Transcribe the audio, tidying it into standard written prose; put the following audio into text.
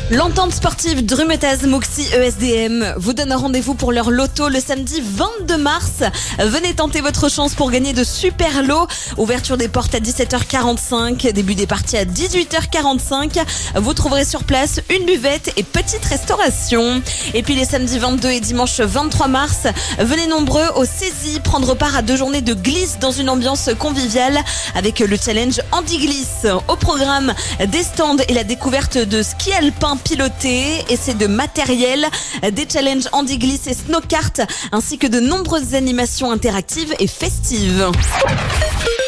L'entente sportive Drumettaz Moxie ESDM vous donne rendez-vous pour leur loto le samedi 22 mars. Venez tenter votre chance pour gagner de super lots. Ouverture des portes à 17h45, début des parties à 18h45. Vous trouverez sur place une buvette et petite restauration. Et puis les samedis 22 et dimanche 23 mars, venez nombreux au Saisie prendre part à 2 journées de glisse dans une ambiance conviviale avec le challenge Andy Glisse. Au programme, des stands et la découverte de ski alpin piloté, essais de matériel, des challenges Andy Glisse et snowkart, ainsi que de nombreuses animations interactives et festives.